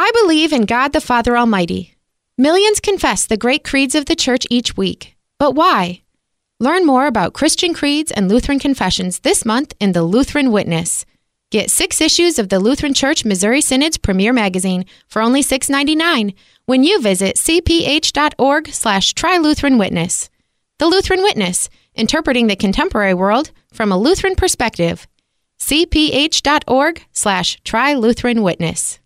I believe in God the Father Almighty. Millions confess the great creeds of the Church each week. But why? Learn more about Christian creeds and Lutheran confessions this month in the Lutheran Witness. Get 6 issues of the Lutheran Church Missouri Synod's premier magazine for only $6.99 when you visit cph.org/trylutheranwitness. The Lutheran Witness, interpreting the contemporary world from a Lutheran perspective. cph.org/trylutheranwitness.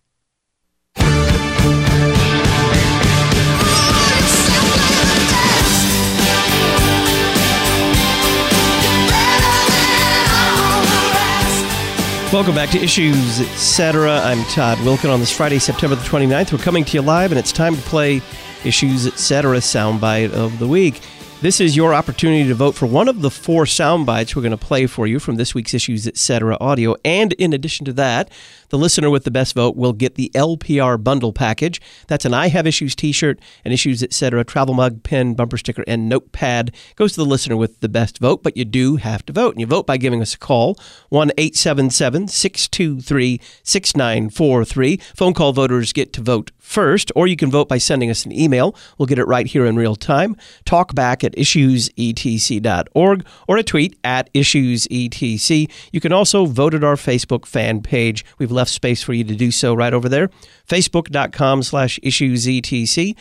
Welcome back to Issues, Etc. I'm Todd Wilken on this Friday, September the 29th. We're coming to you live, and it's time to play Issues, Etc. Soundbite of the Week. This is your opportunity to vote for one of the 4 sound bites we're going to play for you from this week's Issues, Etc. audio. And in addition to that, the listener with the best vote will get the LPR bundle package. That's an I Have Issues t-shirt, an Issues, Etc. travel mug, pen, bumper sticker, and notepad. Goes to the listener with the best vote, but you do have to vote. And you vote by giving us a call, 1-877-623-6943. Phone call voters get to vote first, or you can vote by sending us an email. We'll get it right here in real time. Talk back at issuesetc.org or a tweet at issuesetc. You can also vote at our Facebook fan page. We've left space for you to do so right over there. Facebook.com/issuesetc.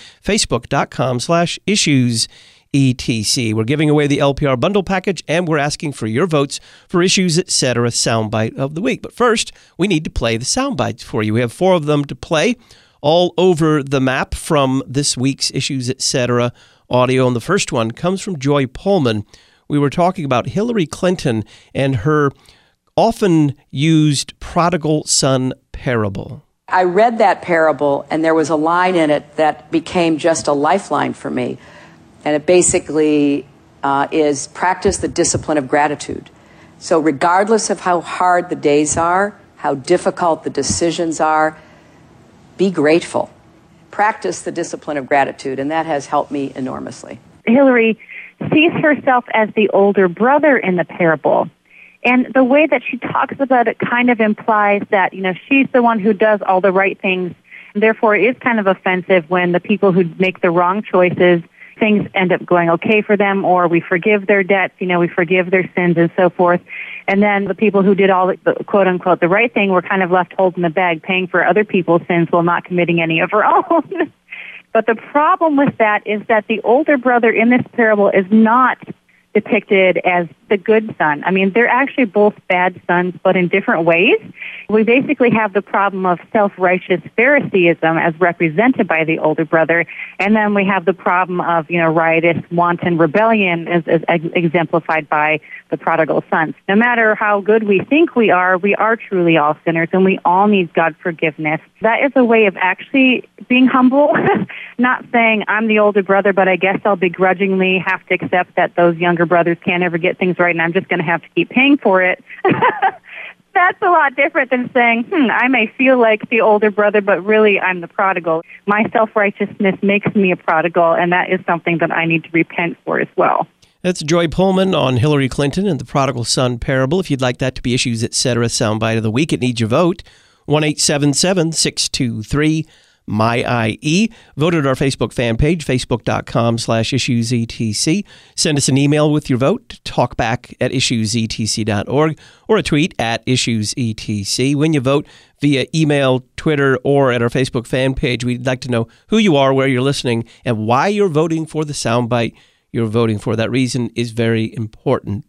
Facebook.com/issuesetc. We're giving away the LPR bundle package, and we're asking for your votes for Issues, Etc. soundbite of the week. But first, we need to play the soundbites for you. We have 4 of them to play, all over the map from this week's Issues, Etc. audio. And the first one comes from Joy Pullman. We were talking about Hillary Clinton and her often used prodigal son parable. I read that parable, and there was a line in it that became just a lifeline for me. And it basically is practice the discipline of gratitude. So regardless of how hard the days are, how difficult the decisions are, be grateful. Practice the discipline of gratitude, and that has helped me enormously. Hillary sees herself as the older brother in the parable. And the way that she talks about it kind of implies that, she's the one who does all the right things. And therefore, it is kind of offensive when the people who make the wrong choices, things end up going okay for them, or we forgive their debts, we forgive their sins and so forth. And then the people who did all the quote-unquote the right thing were kind of left holding the bag, paying for other people's sins while not committing any of her own. But the problem with that is that the older brother in this parable is not depicted as the good son. I mean, they're actually both bad sons, but in different ways. We basically have the problem of self-righteous Phariseeism as represented by the older brother, and then we have the problem of, riotous, wanton rebellion as exemplified by the prodigal son. No matter how good we think we are truly all sinners, and we all need God's forgiveness. That is a way of actually being humble, not saying, I'm the older brother, but I guess I'll begrudgingly have to accept that those younger brothers can't ever get things right, and I'm just going to have to keep paying for it. That's a lot different than saying, I may feel like the older brother, but really I'm the prodigal. My self-righteousness makes me a prodigal, and that is something that I need to repent for as well. That's Joy Pullman on Hillary Clinton and the prodigal son parable. If you'd like that to be Issues, Etc. soundbite of the week, it needs your vote. 1-877-623-MyIE. Vote at our Facebook fan page, facebook.com/issuesetc. Send us an email with your vote, talkback at issuesetc.org, or a tweet at issuesetc. When you vote via email, Twitter, or at our Facebook fan page, we'd like to know who you are, where you're listening, and why you're voting for the soundbite you're voting for. That reason is very important.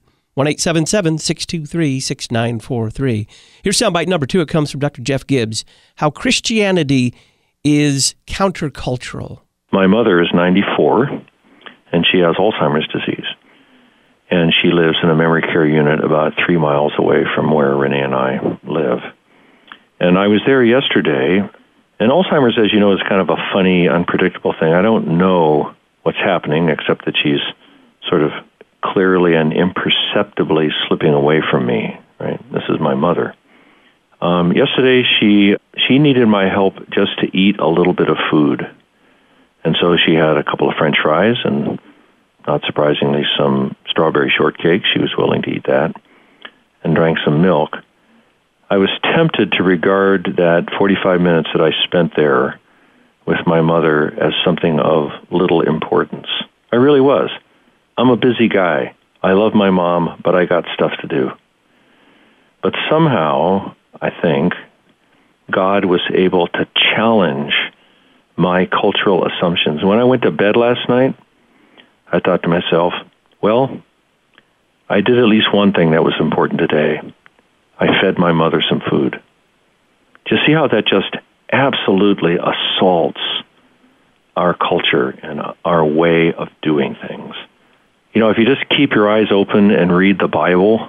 1-877-623-6943. Here's soundbite number 2. It comes from Dr. Jeff Gibbs. How Christianity is countercultural. My mother is 94, and she has Alzheimer's disease. And she lives in a memory care unit about 3 miles away from where Renee and I live. And I was there yesterday, and Alzheimer's, as you know, is kind of a funny, unpredictable thing. I don't know what's happening, except that she's sort of clearly and imperceptibly slipping away from me, right? This is my mother. Yesterday, she needed my help just to eat a little bit of food. And so she had a couple of French fries and, not surprisingly, some strawberry shortcake. She was willing to eat that, and drank some milk. I was tempted to regard that 45 minutes that I spent there with my mother as something of little importance. I really was. I'm a busy guy. I love my mom, but I got stuff to do. But somehow, I think, God was able to challenge my cultural assumptions. When I went to bed last night, I thought to myself, well, I did at least one thing that was important today. I fed my mother some food. Do you see how that just absolutely assaults our culture and our way of doing things? You know, if you just keep your eyes open and read the Bible,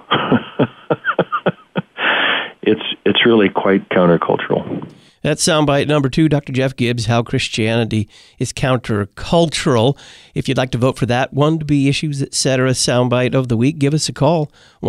it's really quite countercultural. That's soundbite number 2, Dr. Jeff Gibbs, How Christianity is Countercultural. If you'd like to vote for that one to be Issues, Etc. soundbite of the week, give us a call,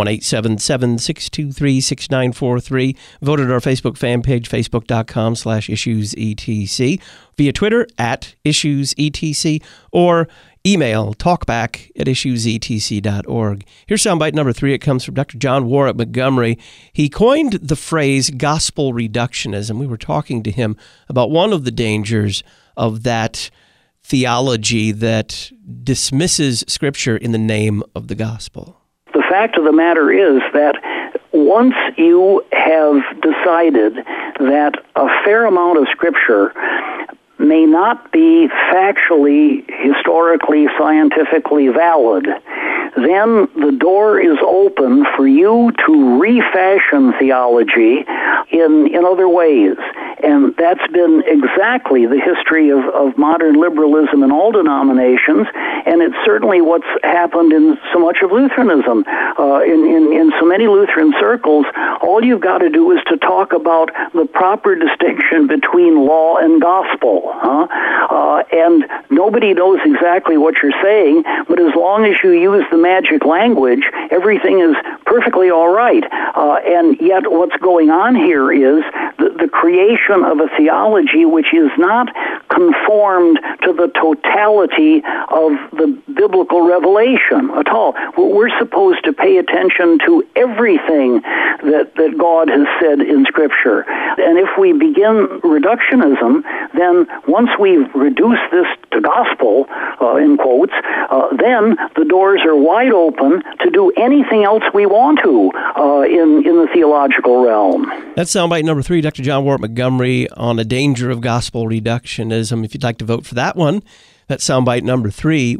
1-877-623-6943. Vote at our Facebook fan page, facebook.com/issuesetc, via Twitter @issuesetc, or email talkback@issuesetc.org. Here's soundbite number 3. It comes from Dr. John Warwick Montgomery. He coined the phrase gospel reductionism. We were talking to him about one of the dangers of that theology that dismisses Scripture in the name of the gospel. The fact of the matter is that once you have decided that a fair amount of Scripture may not be factually, historically, scientifically valid, then the door is open for you to refashion theology in other ways. And that's been exactly the history of modern liberalism in all denominations, and it's certainly what's happened in so much of Lutheranism. In so many Lutheran circles, all you've got to do is to talk about the proper distinction between law and gospel. And nobody knows exactly what you're saying, but as long as you use the magic language, everything is perfectly all right. And yet what's going on here is the creation of a theology which is not conformed to the totality of the biblical revelation at all. We're supposed to pay attention to everything that God has said in Scripture. And if we begin reductionism, then once we've reduced this to gospel, in quotes, then the doors are wide open to do anything else we want to in the theological realm. That's soundbite number 3, Dr. John Warwick Montgomery, on the danger of gospel reductionism. If you'd like to vote for that one, that's soundbite number 3,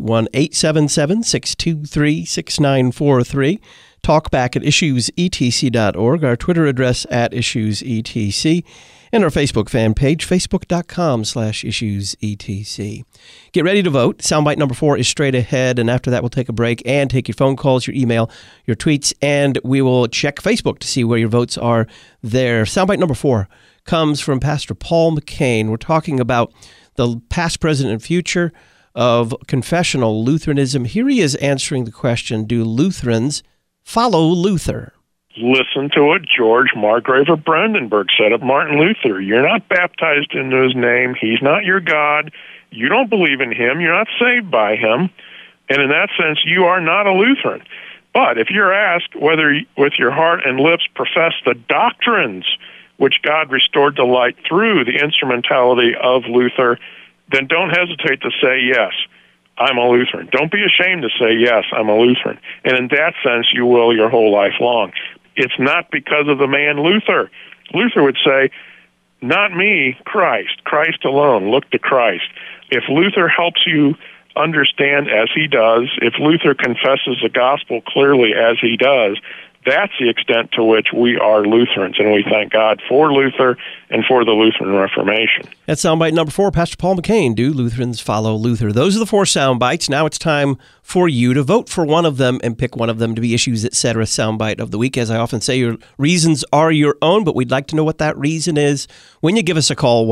1-877-623-6943. Talkback @issuesetc.org, our Twitter address @issuesetc, and our Facebook fan page, facebook.com/issuesetc. Get ready to vote. Soundbite number 4 is straight ahead, and after that we'll take a break and take your phone calls, your email, your tweets, and we will check Facebook to see where your votes are there. Soundbite number 4 comes from Pastor Paul McCain. We're talking about the past, present, and future of confessional Lutheranism. Here he is answering the question, do Lutherans follow Luther? Listen to what George Margrave of Brandenburg said of Martin Luther. You're not baptized into his name. He's not your God. You don't believe in him. You're not saved by him. And in that sense, you are not a Lutheran. But if you're asked whether with your heart and lips profess the doctrines which God restored to light through the instrumentality of Luther, then don't hesitate to say, yes, I'm a Lutheran. Don't be ashamed to say, yes, I'm a Lutheran. And in that sense, you will your whole life long. It's not because of the man Luther. Luther would say, not me, Christ alone. Look to Christ. If Luther helps you understand as he does, if Luther confesses the gospel clearly as he does, that's the extent to which we are Lutherans, and we thank God for Luther and for the Lutheran Reformation. That's soundbite number 4, Pastor Paul McCain. Do Lutherans follow Luther? Those are the 4 soundbites. Now it's time for you to vote for one of them and pick one of them to be Issues, Etc. soundbite of the week. As I often say, your reasons are your own, but we'd like to know what that reason is when you give us a call,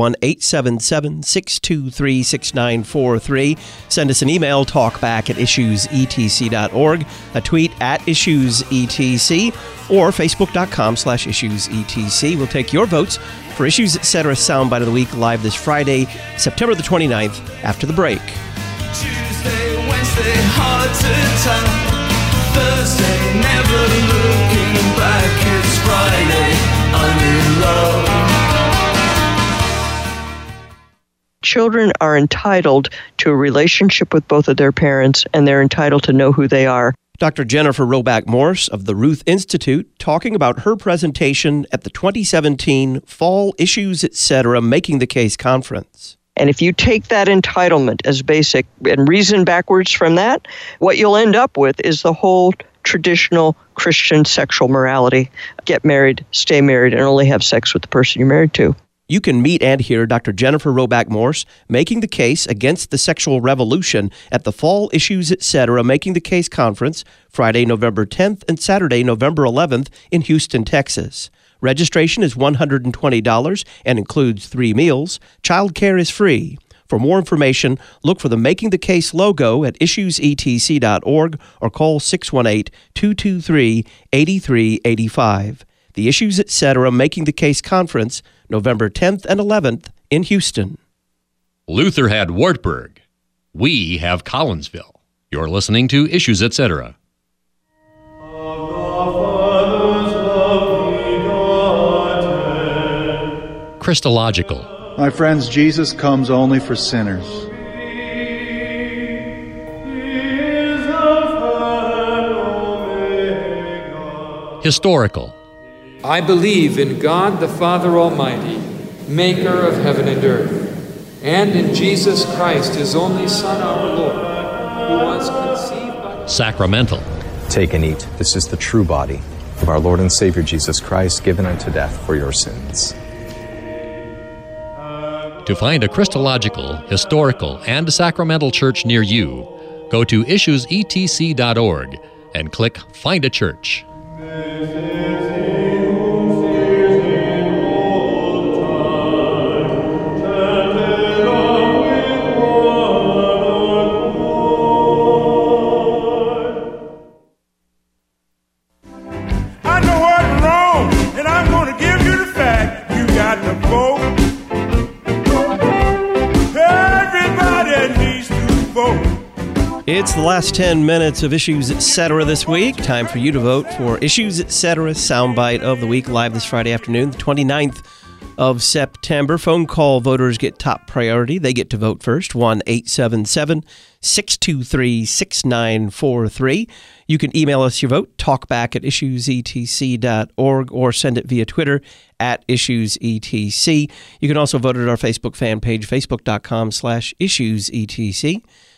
1-877-623-6943. Send us an email, talkback@issuesetc.org, a tweet @issuesetc, or facebook.com/issuesetc. We'll take your votes for Issues, Etc. soundbite of the week live this Friday, September the 29th, after the break. Tuesday, Wednesday, hard to tell. Thursday, never looking back. It's Friday. I'm in love. Children are entitled to a relationship with both of their parents, and they're entitled to know who they are. Dr. Jennifer Roback Morse of the Ruth Institute talking about her presentation at the 2017 Fall Issues Etc. Making the Case Conference. And if you take that entitlement as basic and reason backwards from that, what you'll end up with is the whole traditional Christian sexual morality. Get married, stay married, and only have sex with the person you're married to. You can meet and hear Dr. Jennifer Roback Morse making the case against the sexual revolution at the Fall Issues Etc. Making the Case Conference, Friday, November 10th and Saturday, November 11th in Houston, Texas. Registration is $120 and includes 3 meals. Child care is free. For more information, look for the Making the Case logo at issuesetc.org or call 618-223-8385. The Issues Etc. Making the Case Conference, November 10th and 11th in Houston. Luther had Wartburg. We have Collinsville. You're listening to Issues Etc. Christological. My friends, Jesus comes only for sinners. Historical. I believe in God the Father Almighty, maker of heaven and earth, and in Jesus Christ, his only Son, our Lord, who was conceived by... Sacramental. Take and eat. This is the true body of our Lord and Savior Jesus Christ, given unto death for your sins. To find a Christological, historical, and sacramental church near you, go to issuesetc.org and click Find a Church. It's the last 10 minutes of Issues Etc. this week. Time for you to vote for Issues Etc. Soundbite of the Week, live this Friday afternoon, the 29th of September. Phone call voters get top priority. They get to vote first, 1-877-623-6943. You can email us your vote, talkback@issuesetc.org, or send it via Twitter @issuesetc. You can also vote at our Facebook fan page, facebook.com/issuesetc.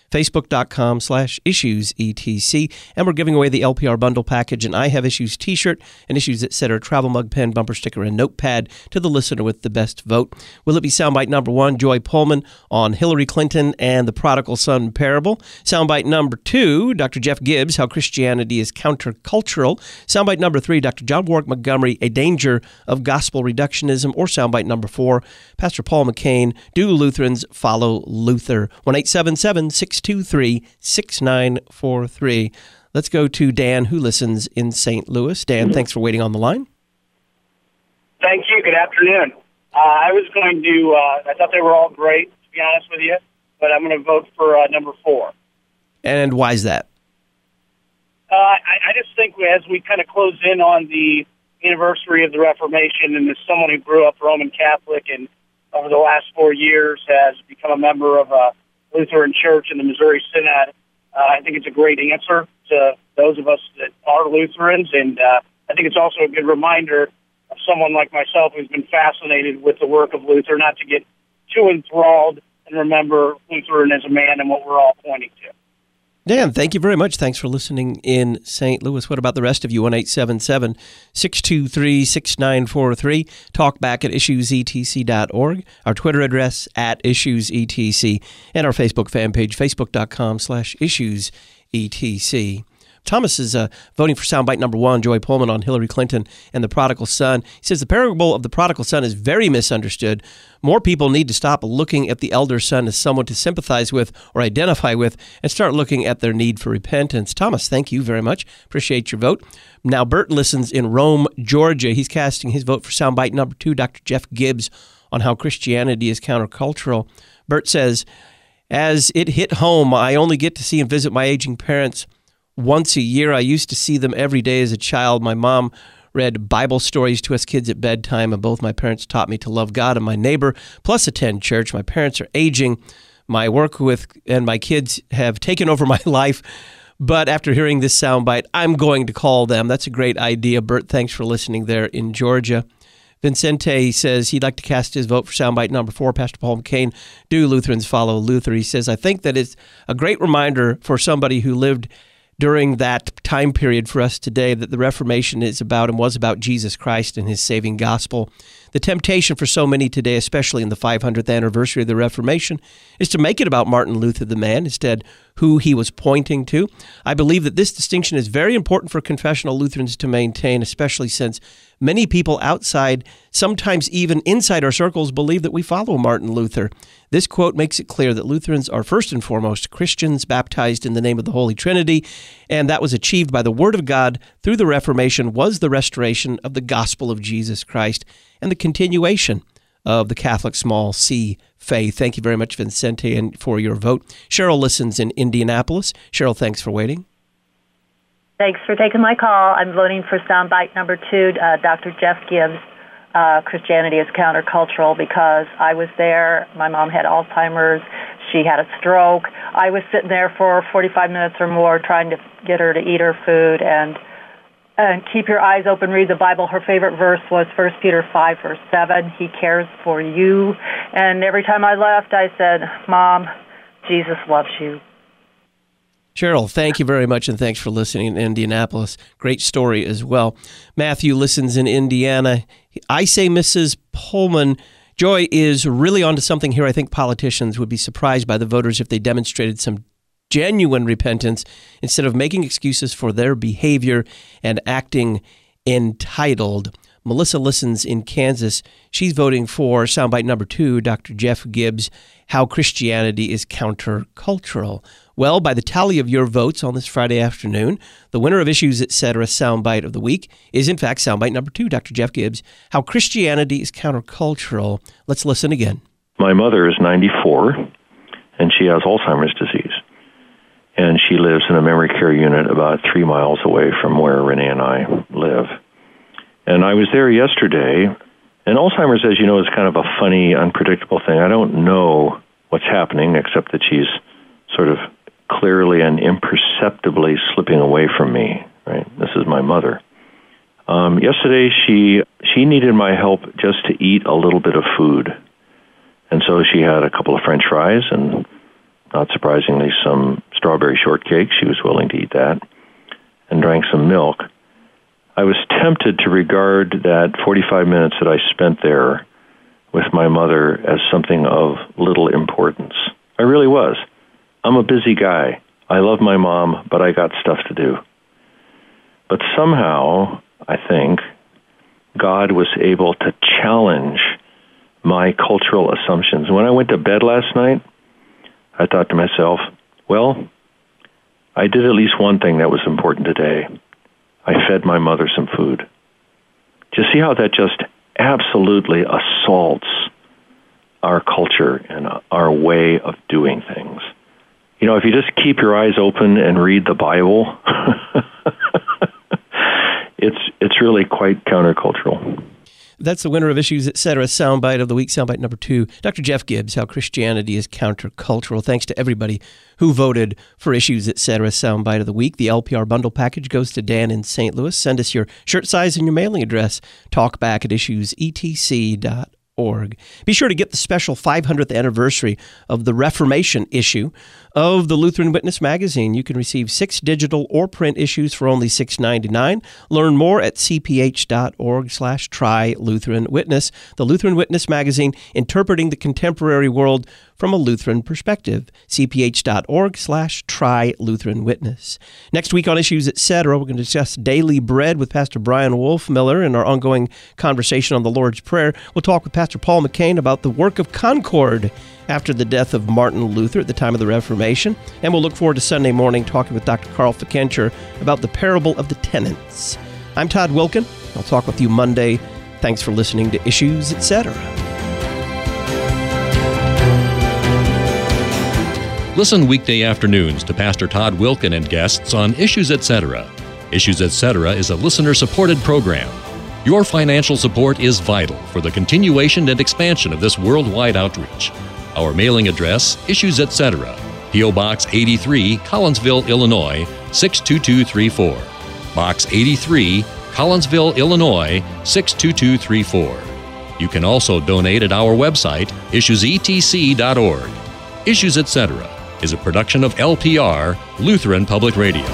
Facebook.com/issuesetc. And we're giving away the LPR bundle package, an I Have Issues t-shirt, an Issues Etc. travel mug, pen, bumper sticker, and notepad to the listener with the best vote. Will it be soundbite number 1, Joy Pullman on Hillary Clinton and the Prodigal Son parable? Soundbite number 2, Dr. Jeff Gibbs, How Christianity is Countercultural. Soundbite number 3, Dr. John Warwick Montgomery, A Danger of Gospel Reductionism. Or soundbite number 4, Pastor Paul McCain, Do Lutherans Follow Luther? 1-877-623-6943. Let's go to Dan, who listens in St. Louis. Dan, thanks for waiting on the line. Thank you. Good afternoon. I was going to, I thought they were all great, to be honest with you, but I'm going to vote for number 4. And why is that? I just think as we kind of close in on the anniversary of the Reformation, and as someone who grew up Roman Catholic and over the last 4 years has become a member of a Lutheran Church in the Missouri Synod, I think it's a great answer to those of us that are Lutherans, and I think it's also a good reminder of someone like myself who's been fascinated with the work of Luther, not to get too enthralled and remember Lutheran as a man and what we're all pointing to. Dan, thank you very much. Thanks for listening in St. Louis. What about the rest of you? 1-877-623-6943. Talk back at issuesetc.org. Our Twitter address @issuesetc. And our Facebook fan page, facebook.com/issuesetc. Thomas is voting for soundbite number 1, Joy Pullman on Hillary Clinton and the Prodigal Son. He says the parable of the Prodigal Son is very misunderstood. More people need to stop looking at the elder son as someone to sympathize with or identify with and start looking at their need for repentance. Thomas, thank you very much. Appreciate your vote. Now, Bert listens in Rome, Georgia. He's casting his vote for soundbite number 2, Dr. Jeff Gibbs on how Christianity is countercultural. Bert says, as it hit home, I only get to see and visit my aging parents once a year. I used to see them every day as a child. My mom read Bible stories to us kids at bedtime, and both my parents taught me to love God and my neighbor, plus attend church. My parents are aging. My work with and my kids have taken over my life, but after hearing this soundbite, I'm going to call them. That's a great idea. Bert, thanks for listening there in Georgia. Vincente says he'd like to cast his vote for soundbite number 4, Pastor Paul McCain, Do Lutherans Follow Luther? He says, I think that it's a great reminder for somebody who lived during that time period for us today that the Reformation is about and was about Jesus Christ and his saving gospel. The temptation for so many today, especially in the 500th anniversary of the Reformation, is to make it about Martin Luther the man, instead who he was pointing to. I believe that this distinction is very important for confessional Lutherans to maintain, especially since many people outside, sometimes even inside our circles, believe that we follow Martin Luther. This quote makes it clear that Lutherans are first and foremost Christians baptized in the name of the Holy Trinity, and that was achieved by the Word of God through the Reformation was the restoration of the gospel of Jesus Christ and the continuation of the Catholic small c faith. Thank you very much, Vincente, and for your vote. Cheryl listens in Indianapolis. Cheryl, thanks for waiting. Thanks for taking my call. I'm voting for soundbite number 2, Dr. Jeff Gibbs, Christianity is Countercultural, because I was there. My mom had Alzheimer's. She had a stroke. I was sitting there for 45 minutes or more trying to get her to eat her food and keep your eyes open, read the Bible. Her favorite verse was 1 Peter 5, verse 7. He cares for you. And every time I left, I said, Mom, Jesus loves you. Cheryl, thank you very much, and thanks for listening in Indianapolis. Great story as well. Matthew listens in Indiana. I say Mrs. Pullman, Joy is really onto something here. I think politicians would be surprised by the voters if they demonstrated some genuine repentance instead of making excuses for their behavior and acting entitled. Melissa listens in Kansas. She's voting for soundbite number 2, Dr. Jeff Gibbs, How Christianity is Countercultural. Well, by the tally of your votes on this Friday afternoon, the winner of Issues, Etc. soundbite of the week is, in fact, soundbite number 2, Dr. Jeff Gibbs, How Christianity is Countercultural. Let's listen again. My mother is 94, and she has Alzheimer's disease. And she lives in a memory care unit about 3 miles away from where Renee and I live. And I was there yesterday, and Alzheimer's, as you know, is kind of a funny, unpredictable thing. I don't know what's happening, except that she's sort of clearly and imperceptibly slipping away from me, right? This is my mother. Yesterday, she needed my help just to eat a little bit of food. And so she had a couple of French fries and, not surprisingly, some strawberry shortcake. She was willing to eat that, and drank some milk. I was tempted to regard that 45 minutes that I spent there with my mother as something of little importance. I really was. I'm a busy guy. I love my mom, but I got stuff to do. But somehow, I think, God was able to challenge my cultural assumptions. When I went to bed last night, I thought to myself, well, I did at least one thing that was important today. I fed my mother some food. Do you see how that just absolutely assaults our culture and our way of doing things? You know, if you just keep your eyes open and read the Bible, it's really quite countercultural. That's the winner of Issues, Etc. soundbite of the week, soundbite number 2, Dr. Jeff Gibbs, How Christianity is Countercultural. Thanks to everybody who voted for Issues, Etc. soundbite of the week. The LPR bundle package goes to Dan in St. Louis. Send us your shirt size and your mailing address. Talkback at issuesetc.org. Be sure to get the special 500th anniversary of the Reformation issue of the Lutheran Witness magazine. You can receive 6 digital or print issues for only $6.99. Learn more at cph.org/try-Lutheran-Witness. The Lutheran Witness magazine, interpreting the contemporary world from a Lutheran perspective. cph.org/try-Lutheran-Witness. Next week on Issues, Etc., we're going to discuss daily bread with Pastor Brian Wolfmiller in our ongoing conversation on the Lord's Prayer. We'll talk with Pastor Paul McCain about the work of Concord after the death of Martin Luther at the time of the Reformation. And we'll look forward to Sunday morning talking with Dr. Carl Fikencher about the parable of the tenants. I'm Todd Wilkin. I'll talk with you Monday. Thanks for listening to Issues, Etc. Listen weekday afternoons to Pastor Todd Wilkin and guests on Issues, Etc. Issues, Etc. is a listener-supported program. Your financial support is vital for the continuation and expansion of this worldwide outreach. Our mailing address, Issues Etc., P.O. Box 83, Collinsville, Illinois, 62234. Box 83, Collinsville, Illinois, 62234. You can also donate at our website, issuesetc.org. Issues Etc. is a production of LPR, Lutheran Public Radio.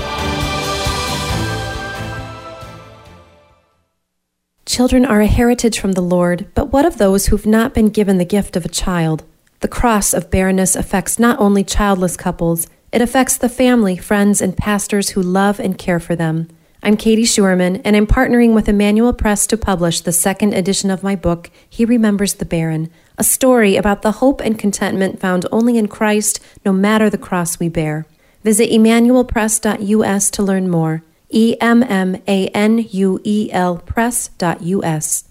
Children are a heritage from the Lord, but what of those who've not been given the gift of a child? The cross of barrenness affects not only childless couples, it affects the family, friends, and pastors who love and care for them. I'm Katie Schurman, and I'm partnering with Emmanuel Press to publish the second edition of my book, He Remembers the Barren, a story about the hope and contentment found only in Christ, no matter the cross we bear. Visit emmanuelpress.us to learn more. EMMANUEL Press.us.